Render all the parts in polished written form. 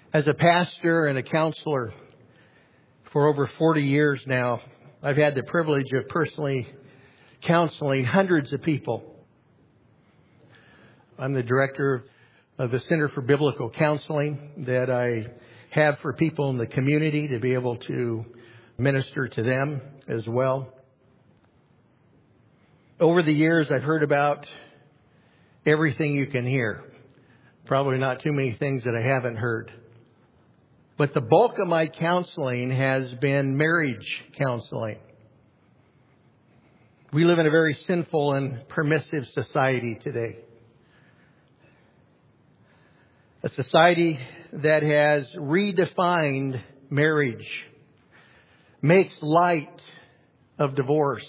As a pastor and a counselor for over 40 years now, I've had the privilege of personally counseling hundreds of people. I'm the director of the Center for Biblical Counseling that I have for people in the community to be able to minister to them as well. Over the years, I've heard about everything you can hear. Probably not too many things that I haven't heard. But the bulk of my counseling has been marriage counseling. We live in a very sinful and permissive society today. A society that has redefined marriage, makes light of divorce.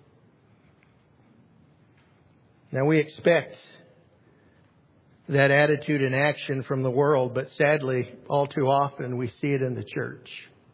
Now we expect that attitude and action from the world, but sadly, all too often we see it in the church.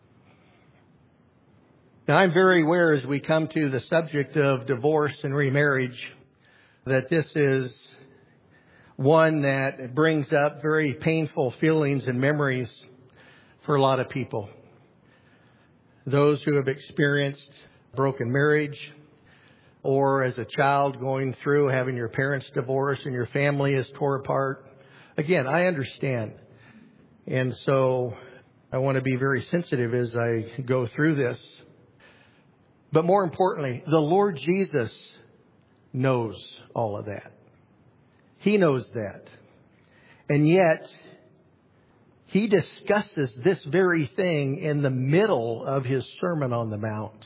Now, I'm very aware as we come to the subject of divorce and remarriage that this is one that brings up very painful feelings and memories for a lot of people. Those who have experienced broken marriage, or as a child going through having your parents divorced and your family is tore apart. Again, I understand. And so I want to be very sensitive as I go through this. But more importantly, the Lord Jesus knows all of that. He knows that. And yet, He discusses this very thing in the middle of His Sermon on the Mount.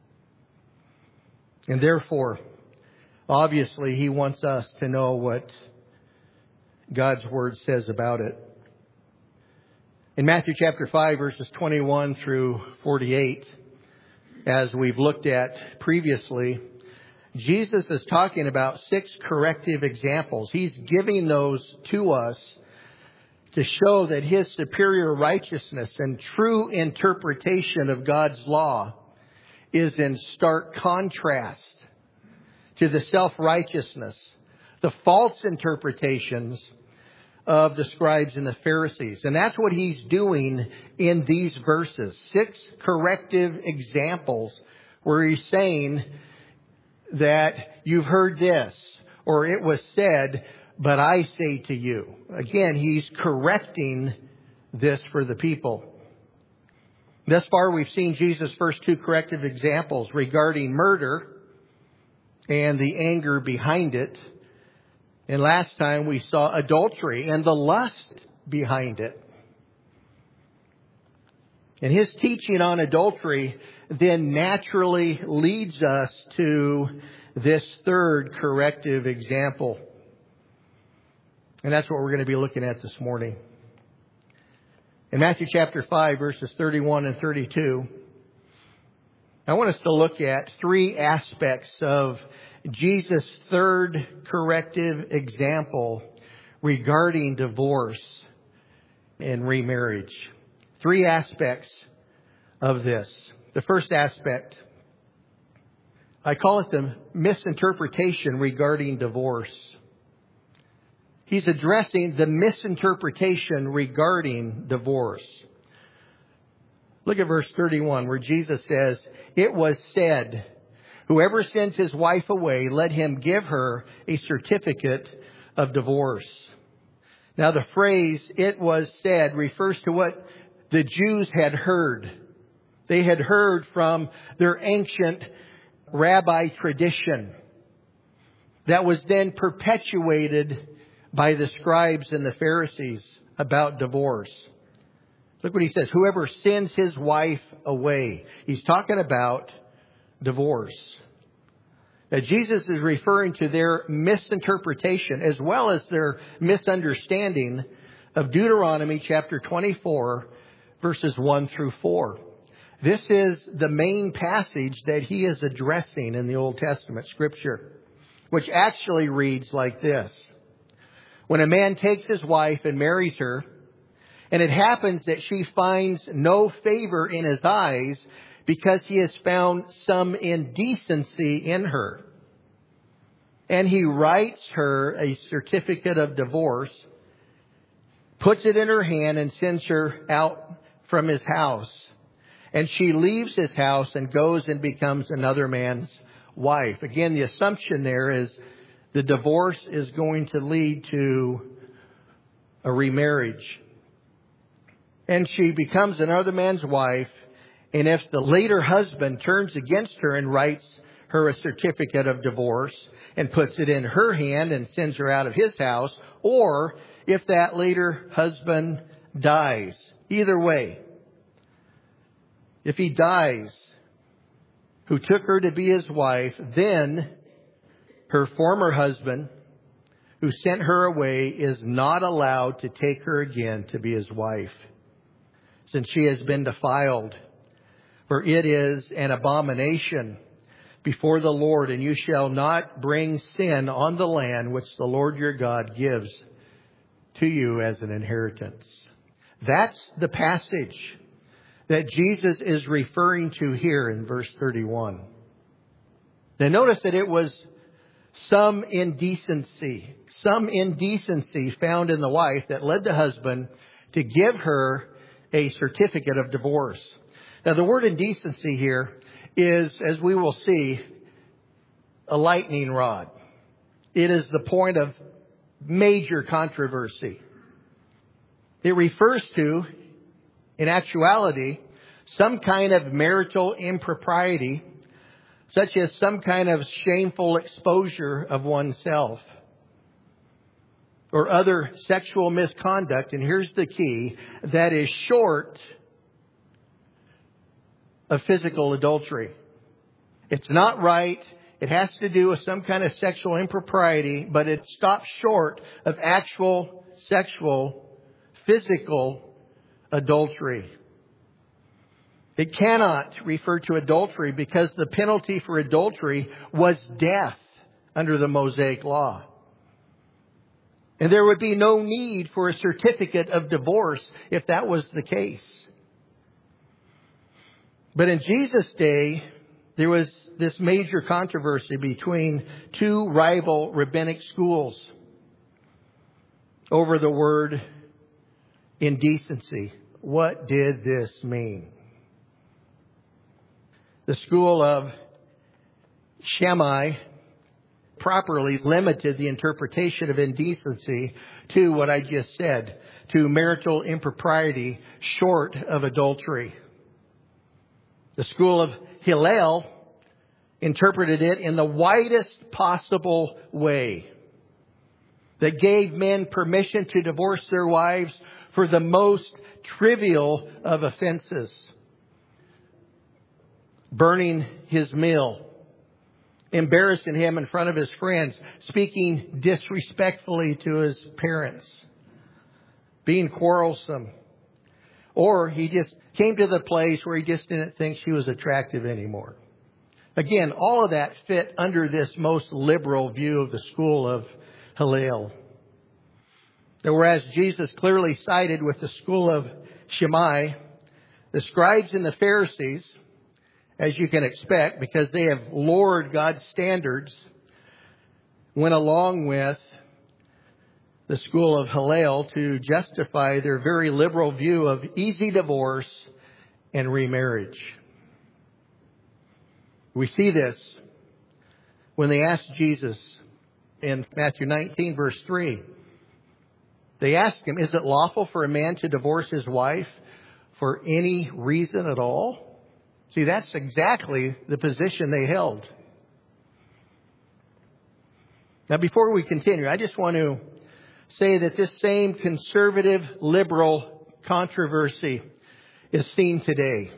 And therefore, obviously, He wants us to know what God's Word says about it. In Matthew chapter 5, verses 21 through 48, as we've looked at previously, Jesus is talking about 6 corrective examples. He's giving those to us to show that His superior righteousness and true interpretation of God's law is in stark contrast to the self-righteousness, the false interpretations of the scribes and the Pharisees. And that's what He's doing in these verses. 6 corrective examples where He's saying that you've heard this, or it was said, but I say to you. Again, He's correcting this for the people. Thus far, we've seen Jesus' first 2 corrective examples regarding murder and the anger behind it. And last time we saw adultery and the lust behind it. And His teaching on adultery then naturally leads us to this 3rd corrective example. And that's what we're going to be looking at this morning. In Matthew chapter 5, verses 31 and 32, I want us to look at 3 aspects of Jesus' 3rd corrective example regarding divorce and remarriage. 3 aspects of this. The first aspect, I call it the misinterpretation regarding divorce. He's addressing the misinterpretation regarding divorce. Look at verse 31 where Jesus says, "It was said, whoever sends his wife away, let him give her a certificate of divorce." Now the phrase, "it was said," refers to what the Jews had heard. They had heard from their ancient rabbi tradition that was then perpetuated by the scribes and the Pharisees about divorce. Look what He says, whoever sends his wife away. He's talking about divorce. Now, Jesus is referring to their misinterpretation as well as their misunderstanding of Deuteronomy chapter 24, verses 1 through 4. This is the main passage that He is addressing in the Old Testament Scripture, which actually reads like this. When a man takes his wife and marries her, and it happens that she finds no favor in his eyes because he has found some indecency in her, and he writes her a certificate of divorce, puts it in her hand and sends her out from his house. And she leaves his house and goes and becomes another man's wife. Again, the assumption there is the divorce is going to lead to a remarriage. And she becomes another man's wife. And if the later husband turns against her and writes her a certificate of divorce and puts it in her hand and sends her out of his house, or if that later husband dies, either way, if he dies, who took her to be his wife, then her former husband, who sent her away, is not allowed to take her again to be his wife, since she has been defiled. For it is an abomination before the Lord, and you shall not bring sin on the land which the Lord your God gives to you as an inheritance. That's the passage that Jesus is referring to here in verse 31. Now notice that it was some indecency found in the wife that led the husband to give her a certificate of divorce. Now the word indecency here is, as we will see, a lightning rod. It is the point of major controversy. It refers to, in actuality, some kind of marital impropriety, such as some kind of shameful exposure of oneself or other sexual misconduct. And here's the key: that is short of physical adultery. It's not right. It has to do with some kind of sexual impropriety, but it stops short of actual sexual, physical adultery. It cannot refer to adultery because the penalty for adultery was death under the Mosaic Law. And there would be no need for a certificate of divorce if that was the case. But in Jesus' day, there was this major controversy between two rival rabbinic schools over the word indecency. What did this mean? The school of Shammai properly limited the interpretation of indecency to what I just said, to marital impropriety short of adultery. The school of Hillel interpreted it in the widest possible way, that gave men permission to divorce their wives for the most trivial of offenses. Burning his meal, embarrassing him in front of his friends, speaking disrespectfully to his parents, being quarrelsome. Or he just came to the place where he just didn't think she was attractive anymore. Again, all of that fit under this most liberal view of the school of Hillel. Whereas Jesus clearly sided with the school of Shammai, the scribes and the Pharisees, as you can expect, because they have lowered God's standards, went along with the school of Hillel to justify their very liberal view of easy divorce and remarriage. We see this when they asked Jesus in Matthew 19, verse 3. They asked him, is it lawful for a man to divorce his wife for any reason at all? See, that's exactly the position they held. Now, before we continue, I just want to say that this same conservative liberal controversy is seen today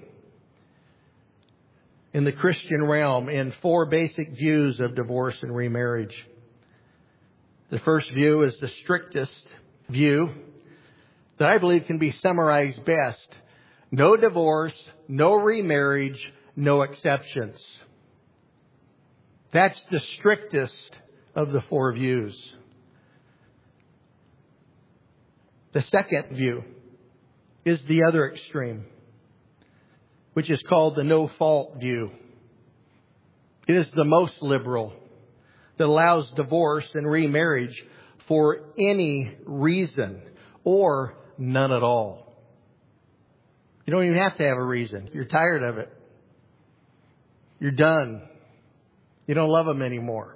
in the Christian realm in four basic views of divorce and remarriage. The first view is the strictest view that I believe can be summarized best. No divorce, no remarriage, no exceptions. That's the strictest of the four views. The second view is the other extreme, which is called the no-fault view. It is the most liberal, that allows divorce and remarriage for any reason or none at all. You don't even have to have a reason. You're tired of it. You're done. You don't love them anymore.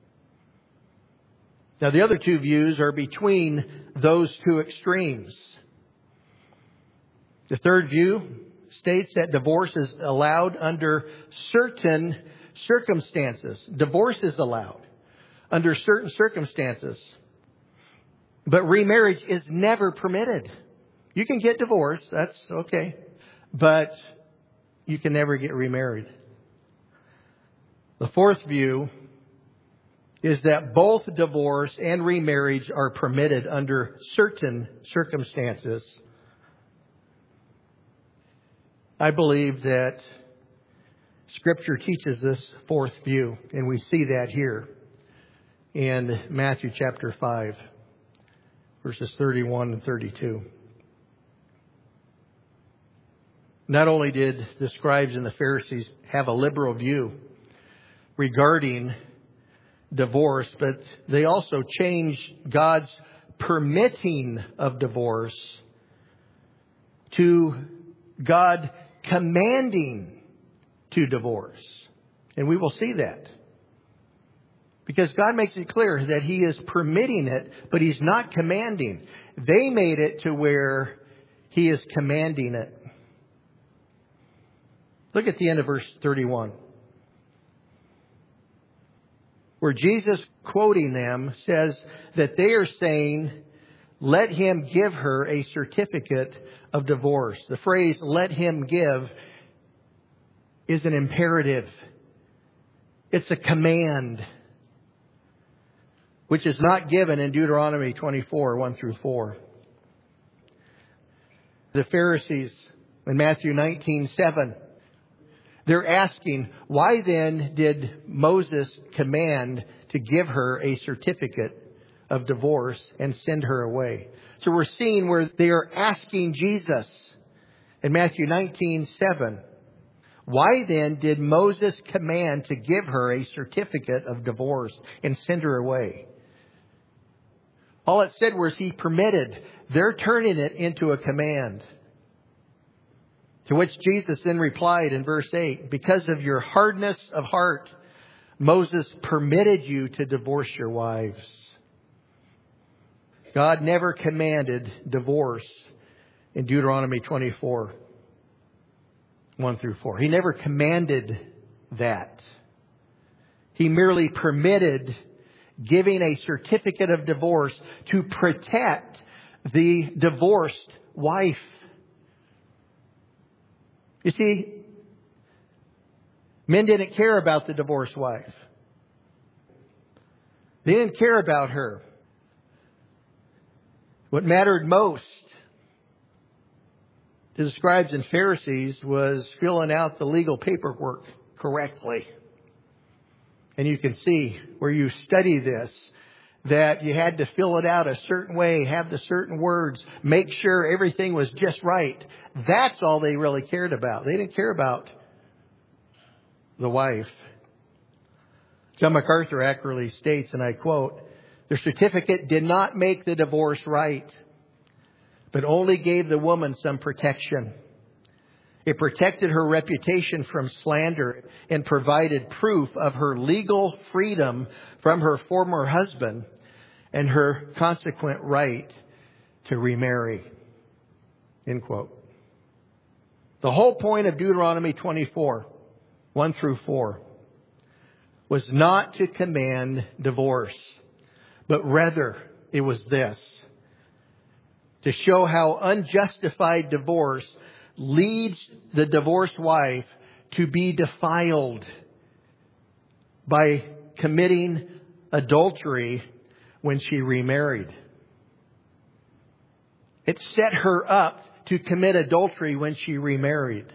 Now, the other two views are between those two extremes. The third view states that divorce is allowed under certain circumstances. Divorce is allowed under certain circumstances. But remarriage is never permitted. You can get divorced, that's okay. But you can never get remarried. The fourth view is that both divorce and remarriage are permitted under certain circumstances. I believe that Scripture teaches this fourth view, and we see that here in Matthew chapter 5, verses 31 and 32. Not only did the scribes and the Pharisees have a liberal view regarding divorce, but they also changed God's permitting of divorce to God commanding to divorce. And we will see that. Because God makes it clear that He is permitting it, but He's not commanding. They made it to where He is commanding it. Look at the end of verse 31. Where Jesus, quoting them, says that they are saying, let him give her a certificate of divorce. The phrase, let him give, is an imperative. It's a command, which is not given in Deuteronomy 24, 1 through 4. The Pharisees in Matthew 19, 7, they're asking, why then did Moses command to give her a certificate of divorce and send her away? So we're seeing where they are asking Jesus in Matthew 19, 7, why then did Moses command to give her a certificate of divorce and send her away? All it said was He permitted. They're turning it into a command. To which Jesus then replied in verse 8, because of your hardness of heart, Moses permitted you to divorce your wives. God never commanded divorce in Deuteronomy 24, 1 through 4. He never commanded that. He merely permitted giving a certificate of divorce to protect the divorced wife. You see, men didn't care about the divorced wife. They didn't care about her. What mattered most to the scribes and Pharisees was filling out the legal paperwork correctly. And you can see where you study this, that you had to fill it out a certain way, have the certain words, make sure everything was just right. That's all they really cared about. They didn't care about the wife. John MacArthur accurately states, and I quote, the certificate did not make the divorce right, but only gave the woman some protection. It protected her reputation from slander and provided proof of her legal freedom from her former husband and her consequent right to remarry. End quote. The whole point of Deuteronomy 24, 1 through 4, was not to command divorce, but rather it was this: to show how unjustified divorce leads the divorced wife to be defiled by committing adultery when she remarried. It set her up to commit adultery when she remarried.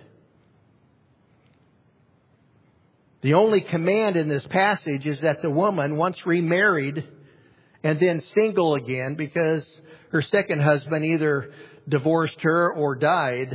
The only command in this passage is that the woman, once remarried and then single again because her second husband either divorced her or died,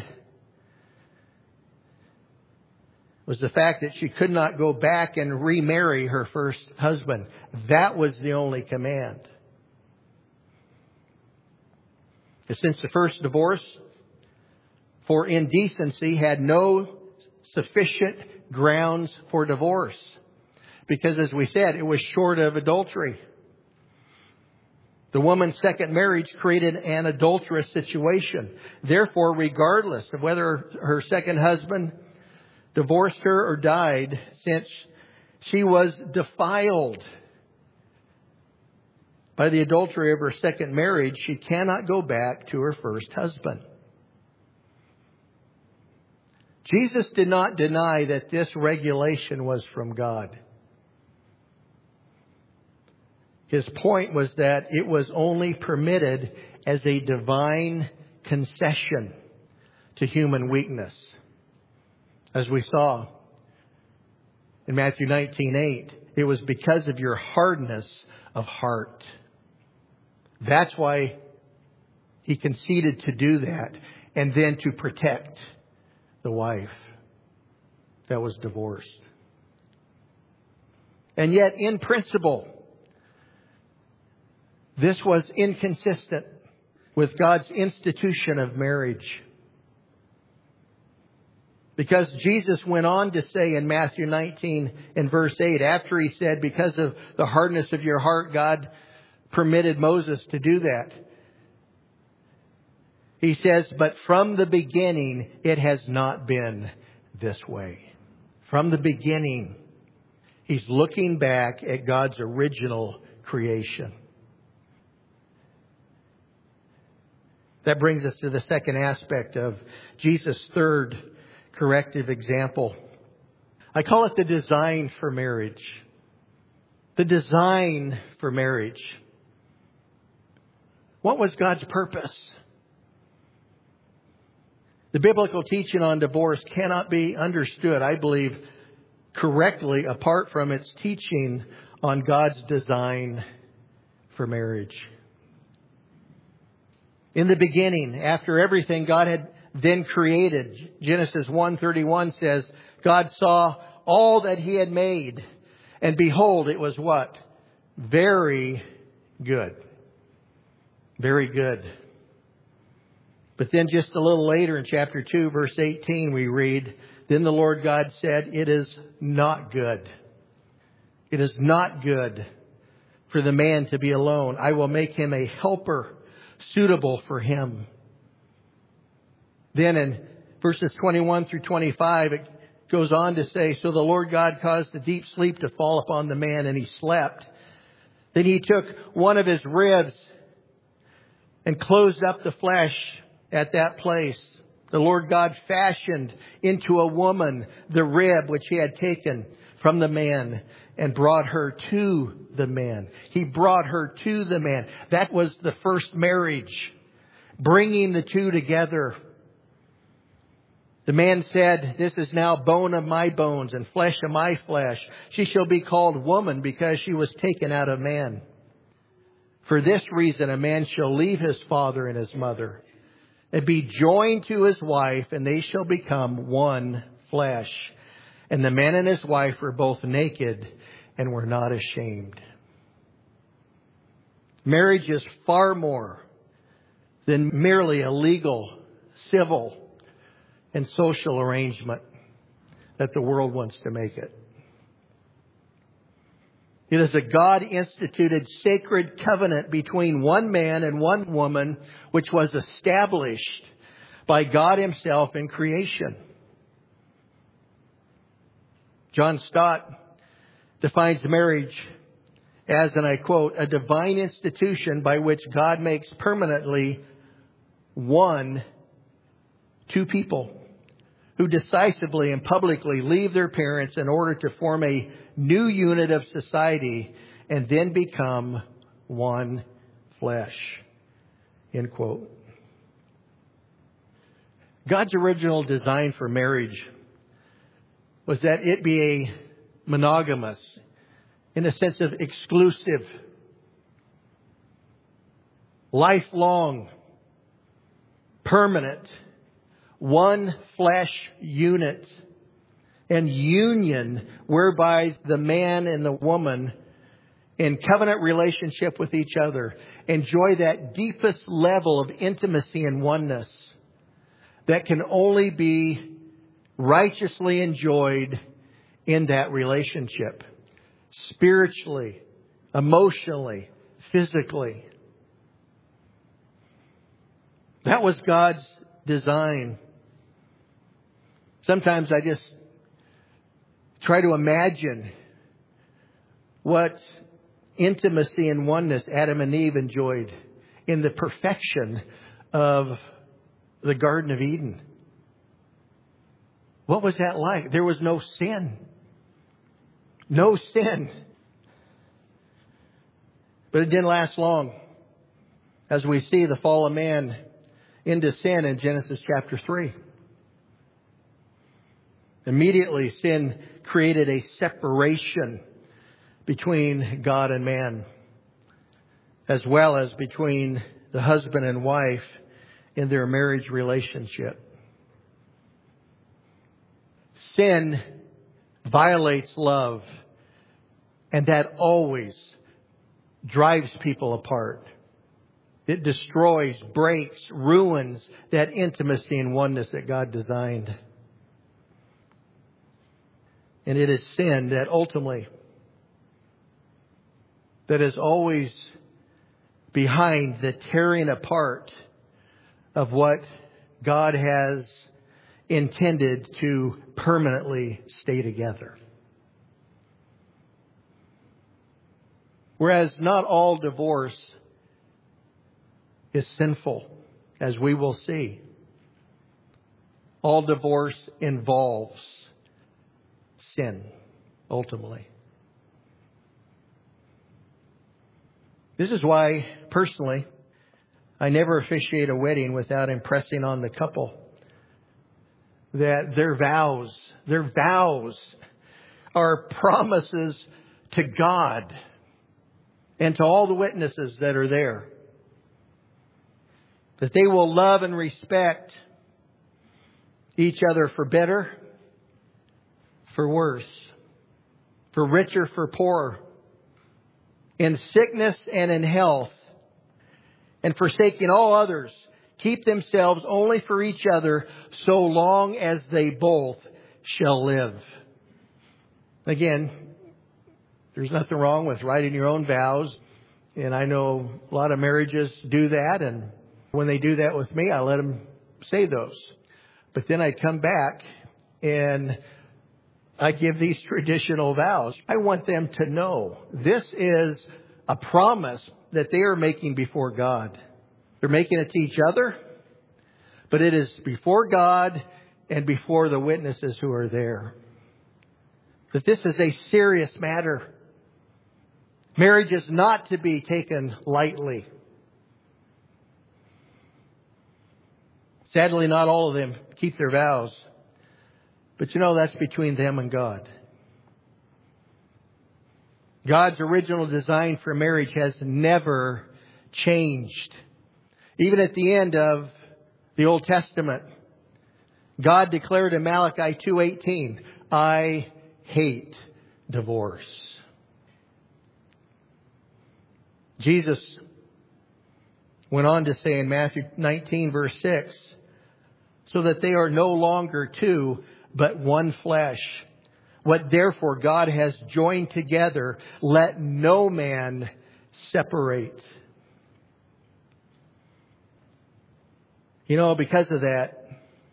was the fact that she could not go back and remarry her first husband. That was the only command. Since the first divorce for indecency had no sufficient grounds for divorce. Because as we said, it was short of adultery. The woman's second marriage created an adulterous situation. Therefore, regardless of whether her second husband divorced her or died, since she was defiled by the adultery of her second marriage, she cannot go back to her first husband. Jesus did not deny that this regulation was from God. His point was that it was only permitted as a divine concession to human weakness. As we saw in Matthew 19:8, it was because of your hardness of heart. That's why He conceded to do that, and then to protect the wife that was divorced. And yet, in principle, this was inconsistent with God's institution of marriage. Because Jesus went on to say in Matthew 19 and verse 8, after He said, because of the hardness of your heart, God permitted Moses to do that. He says, but from the beginning, it has not been this way. From the beginning, He's looking back at God's original creation. That brings us to the second aspect of Jesus' third corrective example. I call it the design for marriage. The design for marriage. What was God's purpose? The biblical teaching on divorce cannot be understood, I believe, correctly apart from its teaching on God's design for marriage. In the beginning, after everything God had then created, Genesis 1:31 says, God saw all that He had made, and behold, it was what? Very good. Very good. But then just a little later in chapter 2, verse 18, we read, then the Lord God said, it is not good. It is not good for the man to be alone. I will make him a helper suitable for him. Then in verses 21 through 25, it goes on to say, so the Lord God caused a deep sleep to fall upon the man, and he slept. Then He took one of his ribs and closed up the flesh at that place. The Lord God fashioned into a woman the rib which He had taken from the man and brought her to the man. He brought her to the man. That was the first marriage, bringing the two together. The man said, this is now bone of my bones and flesh of my flesh. She shall be called woman because she was taken out of man. For this reason, a man shall leave his father and his mother and be joined to his wife, and they shall become one flesh. And the man and his wife were both naked and were not ashamed. Marriage is far more than merely a legal, civil, and social arrangement that the world wants to make it. It is a God-instituted sacred covenant between one man and one woman, which was established by God Himself in creation. John Stott defines marriage as, and I quote, a divine institution by which God makes permanently two people who decisively and publicly leave their parents in order to form a new unit of society and then become one flesh. End quote. God's original design for marriage was that it be a monogamous, in a sense of exclusive, lifelong, permanent, one flesh unit and union whereby the man and the woman in covenant relationship with each other enjoy that deepest level of intimacy and oneness that can only be righteously enjoyed in that relationship. Spiritually, emotionally, physically. That was God's design. Sometimes I just try to imagine what intimacy and oneness Adam and Eve enjoyed in the perfection of the Garden of Eden. What was that like? There was no sin. No sin. But it didn't last long. As we see the fall of man into sin in Genesis chapter 3. Immediately, sin created a separation between God and man, as well as between the husband and wife in their marriage relationship. Sin violates love, and that always drives people apart. It destroys, breaks, ruins that intimacy and oneness that God designed. And it is sin that ultimately, that is always behind the tearing apart of what God has intended to permanently stay together. Whereas not all divorce is sinful, as we will see. All divorce involves sin, ultimately. This is why, personally, I never officiate a wedding without impressing on the couple that their vows are promises to God and to all the witnesses that are there. That they will love and respect each other for better, for worse, for richer, for poorer, in sickness and in health, and forsaking all others, keep themselves only for each other so long as they both shall live. Again, there's nothing wrong with writing your own vows. And I know a lot of marriages do that. And when they do that with me, I let them say those. But then I come back and I give these traditional vows. I want them to know this is a promise that they are making before God. They're making it to each other, but it is before God and before the witnesses who are there. That this is a serious matter. Marriage is not to be taken lightly. Sadly, not all of them keep their vows. But that's between them and God. God's original design for marriage has never changed. Even at the end of the Old Testament, God declared in Malachi 2:18, I hate divorce. Jesus went on to say in Matthew 19, verse 6, so that they are no longer two, but one flesh. What therefore God has joined together, let no man separate. Because of that,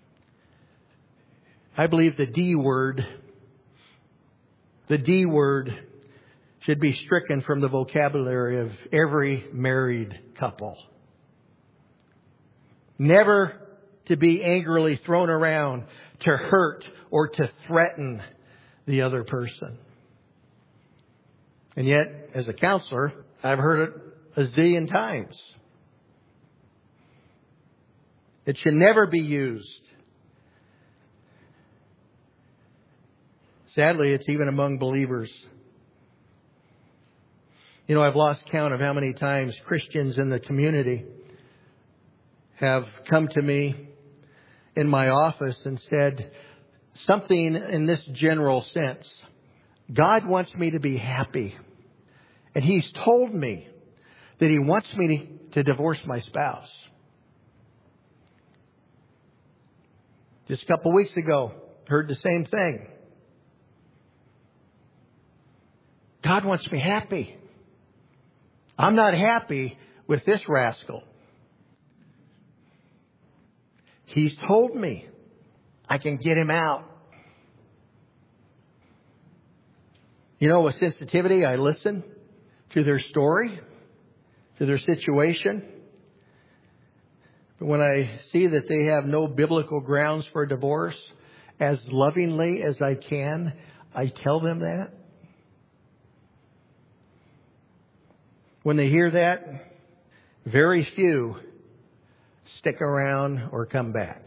I believe the D word should be stricken from the vocabulary of every married couple. Never to be angrily thrown around to hurt or to threaten the other person. And yet, as a counselor, I've heard it a zillion times. It should never be used. Sadly, it's even among believers. I've lost count of how many times Christians in the community have come to me in my office and said something in this general sense. God wants me to be happy. And He's told me that He wants me to divorce my spouse. Just a couple weeks ago, heard the same thing. God wants me happy. I'm not happy with this rascal. He's told me I can get him out. You know, with sensitivity, I listen to their story, to their situation. But when I see that they have no biblical grounds for divorce, as lovingly as I can, I tell them that. When they hear that, very few stick around or come back.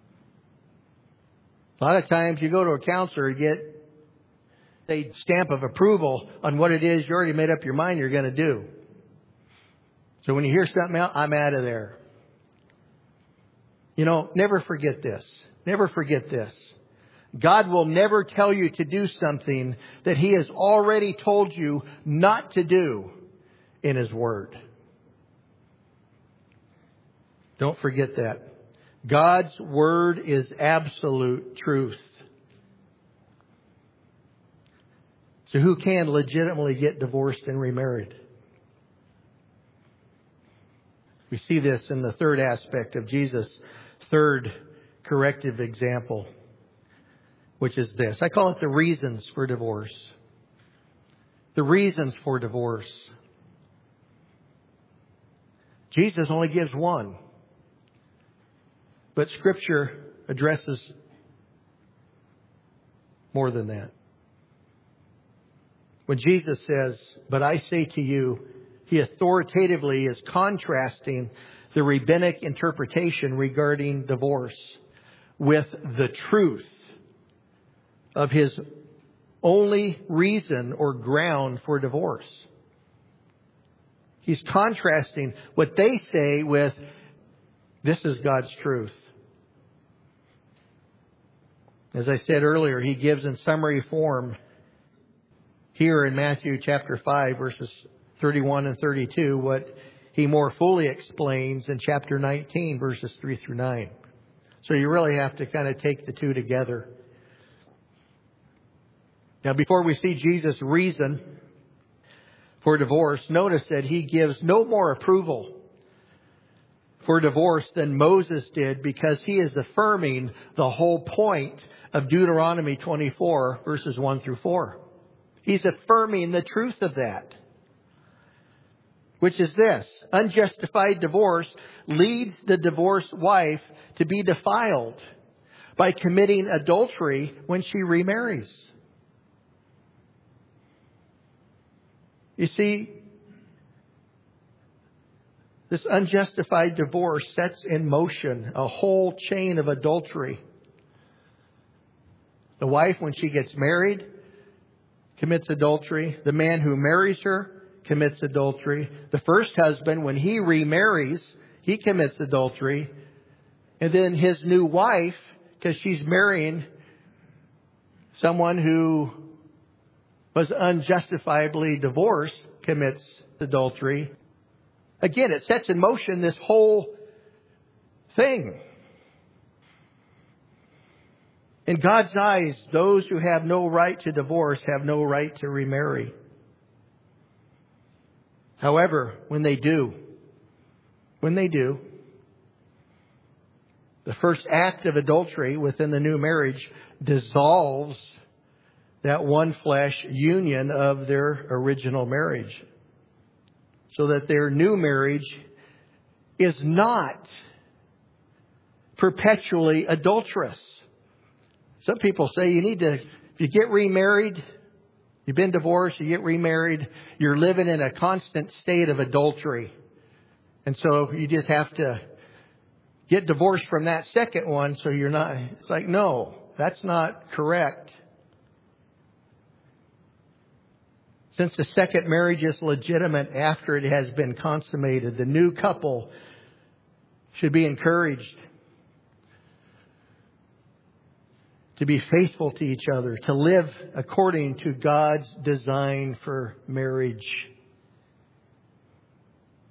A lot of times you go to a counselor and get a stamp of approval on what it is you already made up your mind you're going to do. So when you hear something else, I'm out of there. You know, never forget this. Never forget this. God will never tell you to do something that He has already told you not to do in His Word. Don't forget that. God's Word is absolute truth. So who can legitimately get divorced and remarried? We see this in the third aspect of Jesus' third corrective example, which is this. I call it the reasons for divorce. The reasons for divorce. Jesus only gives one. But Scripture addresses more than that. When Jesus says, "But I say to you," He authoritatively is contrasting the rabbinic interpretation regarding divorce with the truth of His only reason or ground for divorce. He's contrasting what they say with, this is God's truth. As I said earlier, He gives in summary form here in Matthew chapter 5, verses 31 and 32, what He more fully explains in chapter 19, verses 3 through 9. So you really have to kind of take the two together. Now, before we see Jesus' reason for divorce, notice that He gives no more approval for divorce than Moses did, because he is affirming the whole point of Deuteronomy 24, verses 1 through 4. He's affirming the truth of that, which is this: unjustified divorce leads the divorced wife to be defiled by committing adultery when she remarries. You see, this unjustified divorce sets in motion a whole chain of adultery. The wife, when she gets married, commits adultery. The man who marries her commits adultery. The first husband, when he remarries, he commits adultery. And then his new wife, because she's marrying someone who was unjustifiably divorced, commits adultery. Again, it sets in motion this whole thing. In God's eyes, those who have no right to divorce have no right to remarry. However, when they do, the first act of adultery within the new marriage dissolves that one flesh union of their original marriage, so that their new marriage is not perpetually adulterous. Some people say you need to, if you get remarried, you've been divorced, you get remarried, you're living in a constant state of adultery. And so you just have to get divorced from that second one so you're not, it's like, no, that's not correct. Since the second marriage is legitimate after it has been consummated, the new couple should be encouraged to be faithful to each other, to live according to God's design for marriage.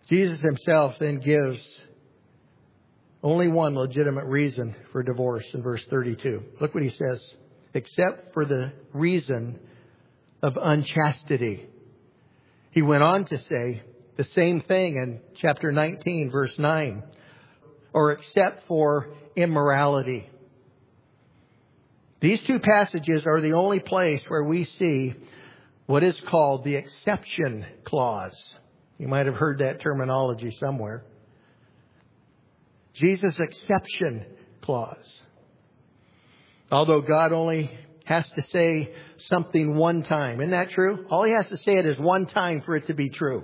Jesus himself then gives only one legitimate reason for divorce in verse 32. Look what he says. Except for the reason of unchastity. He went on to say the same thing in chapter 19, verse 9. Or except for immorality. These two passages are the only place where we see what is called the exception clause. You might have heard that terminology somewhere. Jesus' exception clause. Although God only has to say something one time. Isn't that true? All He has to say it is one time for it to be true.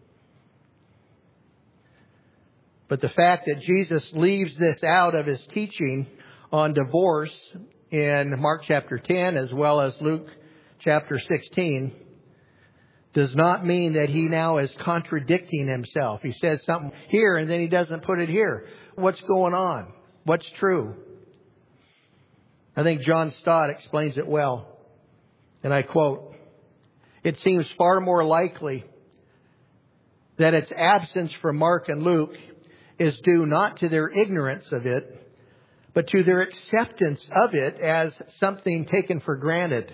But the fact that Jesus leaves this out of His teaching on divorce in Mark chapter 10 as well as Luke chapter 16 does not mean that He now is contradicting Himself. He says something here and then He doesn't put it here. What's going on? What's true? I think John Stott explains it well. And I quote, "It seems far more likely that its absence from Mark and Luke is due not to their ignorance of it, but to their acceptance of it as something taken for granted.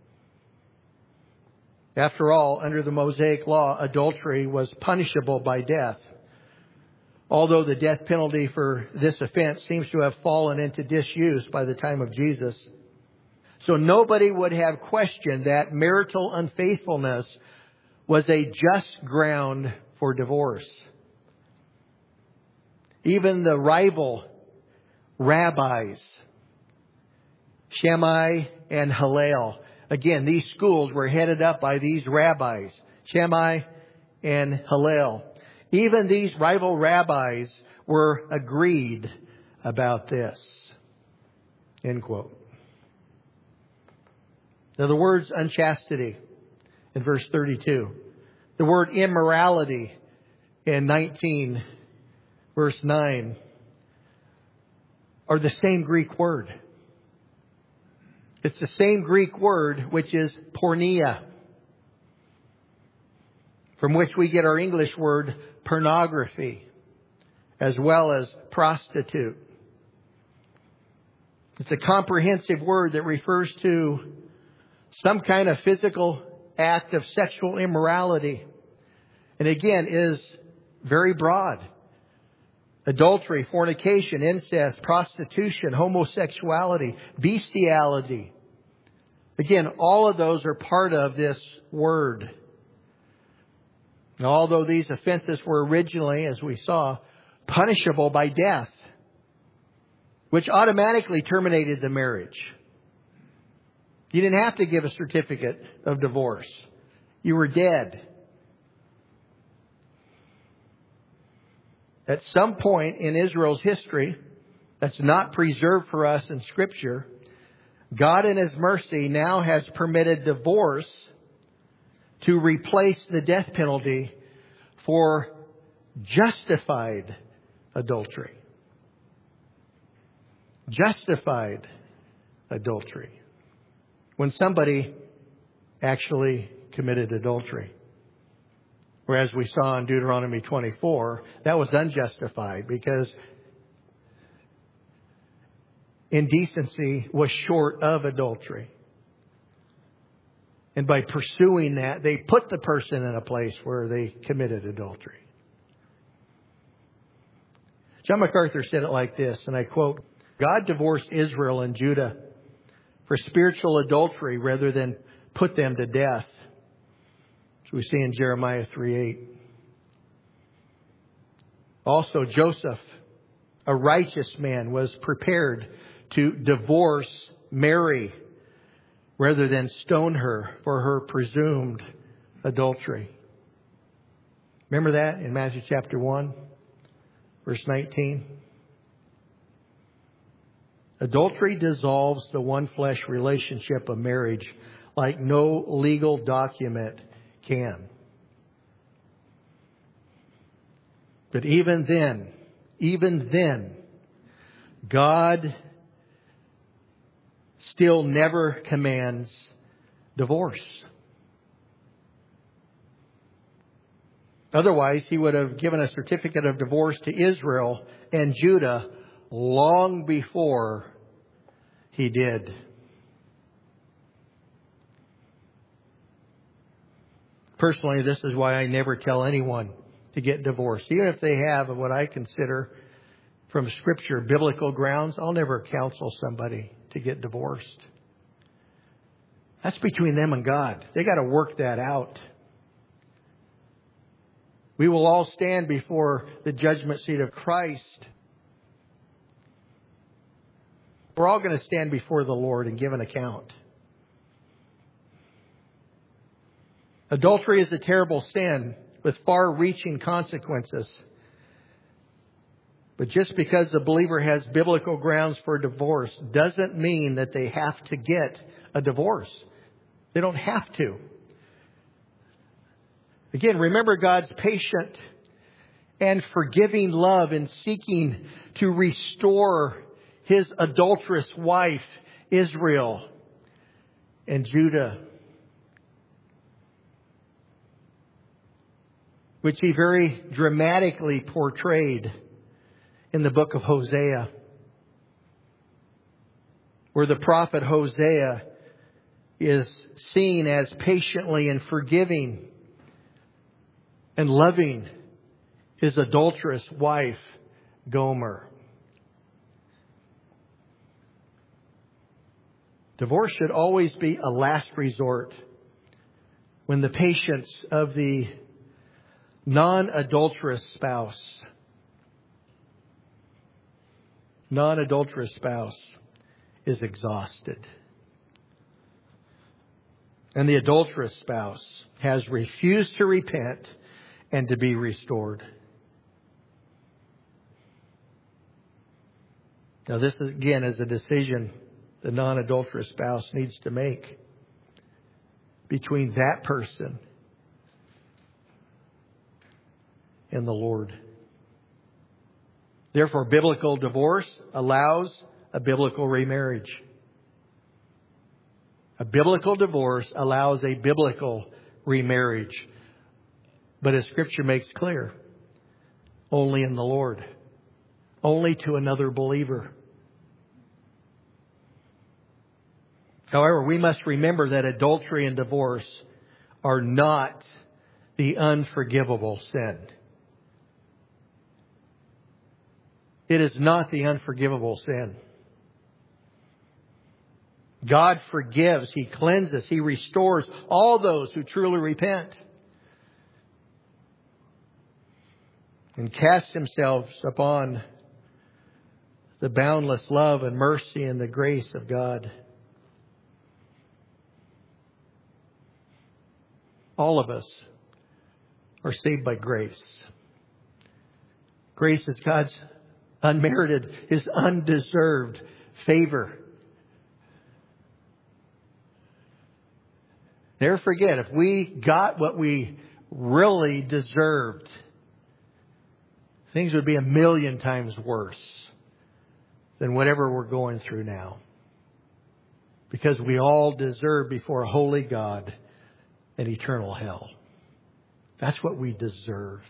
After all, under the Mosaic law, adultery was punishable by death. Although the death penalty for this offense seems to have fallen into disuse by the time of Jesus. So nobody would have questioned that marital unfaithfulness was a just ground for divorce. Even the rival rabbis, Shammai and Hillel. Again, these schools were headed up by these rabbis, Shammai and Hillel. Even these rival rabbis were agreed about this. End quote. Now the words unchastity in verse 32. The word immorality in 19 verse 9 are the same Greek word. It's the same Greek word which is porneia, from which we get our English word pornography, as well as prostitute. It's a comprehensive word that refers to some kind of physical act of sexual immorality. And again, is very broad. Adultery, fornication, incest, prostitution, homosexuality, bestiality. Again, all of those are part of this word. Now, although these offenses were originally, as we saw, punishable by death, which automatically terminated the marriage. You didn't have to give a certificate of divorce. You were dead. At some point in Israel's history, that's not preserved for us in Scripture, God in His mercy now has permitted divorce to replace the death penalty for justified adultery. Justified adultery. When somebody actually committed adultery. Whereas we saw in Deuteronomy 24, that was unjustified because indecency was short of adultery. And by pursuing that, they put the person in a place where they committed adultery. John MacArthur said it like this, and I quote, "God divorced Israel and Judah for spiritual adultery rather than put them to death." As we see in Jeremiah 3:8. Also, Joseph, a righteous man, was prepared to divorce Mary rather than stone her for her presumed adultery. Remember that in Matthew chapter 1, verse 19? Adultery dissolves the one flesh relationship of marriage like no legal document can. But even then, God still never commands divorce. Otherwise, He would have given a certificate of divorce to Israel and Judah long before He did. Personally, this is why I never tell anyone to get divorced. Even if they have what I consider from Scripture biblical grounds, I'll never counsel somebody to get divorced. That's between them and God. They got to work that out. We will all stand before the judgment seat of Christ. We're all going to stand before the Lord and give an account. Adultery is a terrible sin with far-reaching consequences. But just because the believer has biblical grounds for divorce doesn't mean that they have to get a divorce. They don't have to. Again, remember God's patient and forgiving love in seeking to restore His adulterous wife, Israel and Judah, which He very dramatically portrayed in the book of Hosea, where the prophet Hosea is seen as patiently and forgiving and loving his adulterous wife, Gomer. Divorce should always be a last resort when the patience of the non-adulterous spouse is exhausted. And the adulterous spouse has refused to repent and to be restored. Now this again is a decision the non-adulterous spouse needs to make between that person and the Lord. Therefore, biblical divorce allows a biblical remarriage. A biblical divorce allows a biblical remarriage. But as Scripture makes clear, only in the Lord. Only to another believer. However, we must remember that adultery and divorce are not the unforgivable sin. It is not the unforgivable sin. God forgives, He cleanses, He restores all those who truly repent and casts Himself upon the boundless love and mercy and the grace of God. All of us are saved by grace. Grace is God's unmerited, His undeserved favor. Never forget, if we got what we really deserved, things would be 1,000,000 times worse than whatever we're going through now. Because we all deserve before a holy God an eternal hell. That's what we deserve.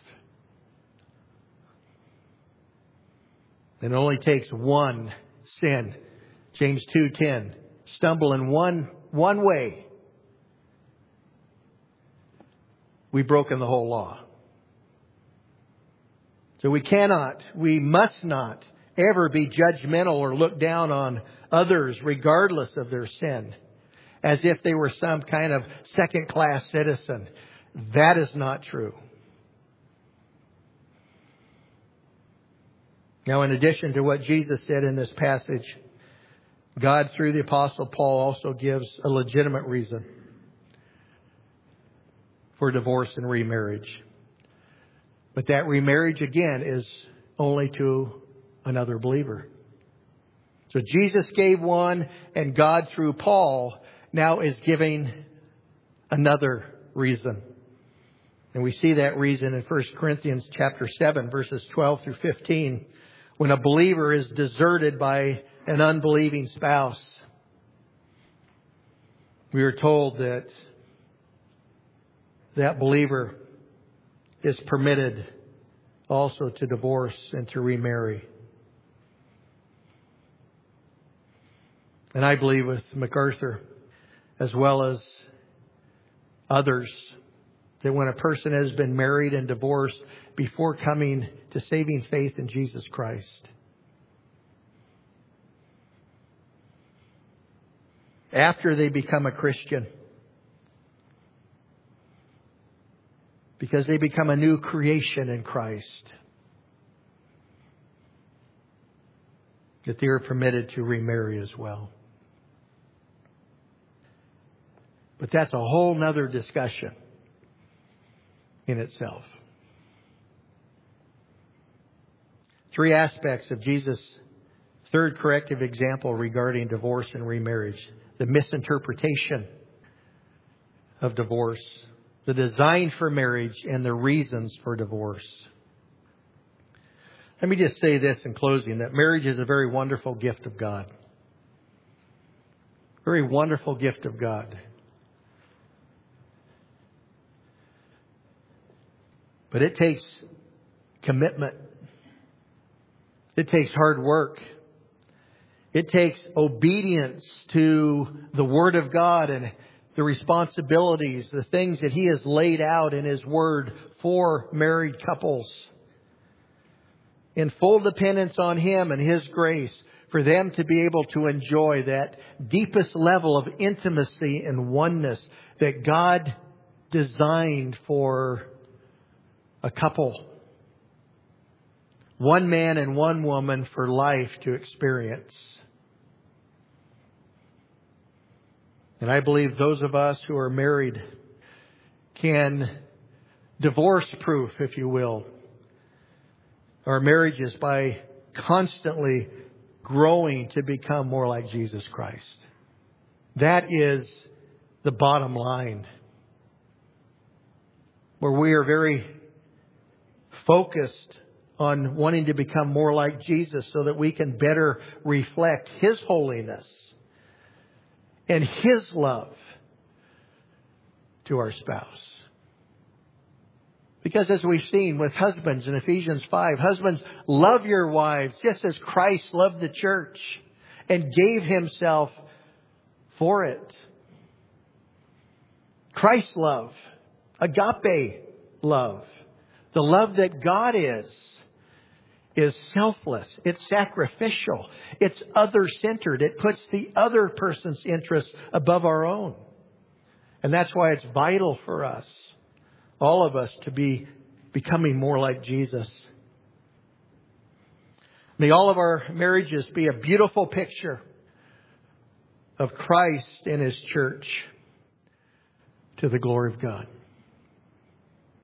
It only takes one sin. James 2:10. Stumble in one way. We've broken the whole law. So we must not ever be judgmental or look down on others regardless of their sin, as if they were some kind of second-class citizen. That is not true. Now, in addition to what Jesus said in this passage, God, through the Apostle Paul, also gives a legitimate reason for divorce and remarriage. But that remarriage, again, is only to another believer. So Jesus gave one, and God, through Paul, now is giving another reason. And we see that reason in 1 Corinthians chapter 7, verses 12 through 15, when a believer is deserted by an unbelieving spouse. We are told that that believer is permitted also to divorce and to remarry. And I believe with MacArthur, as well as others, that when a person has been married and divorced before coming to saving faith in Jesus Christ, after they become a Christian, because they become a new creation in Christ, that they are permitted to remarry as well. But that's a whole nother discussion in itself. 3 aspects of Jesus' third corrective example regarding divorce and remarriage: the misinterpretation of divorce, the design for marriage, and the reasons for divorce. Let me just say this in closing, that marriage is a very wonderful gift of God. Very wonderful gift of God. But it takes commitment. It takes hard work. It takes obedience to the Word of God and the responsibilities, the things that He has laid out in His Word for married couples. In full dependence on Him and His grace, for them to be able to enjoy that deepest level of intimacy and oneness that God designed for a couple. One man and one woman for life to experience. And I believe those of us who are married can divorce-proof, if you will, our marriages by constantly growing to become more like Jesus Christ. That is the bottom line. Where we are very focused on wanting to become more like Jesus so that we can better reflect His holiness and His love to our spouse. Because as we've seen with husbands in Ephesians 5, husbands, love your wives just as Christ loved the church and gave Himself for it. Christ's love, agape love, the love that God is selfless. It's sacrificial. It's other-centered. It puts the other person's interests above our own. And that's why it's vital for us, all of us, to be becoming more like Jesus. May all of our marriages be a beautiful picture of Christ and His church to the glory of God.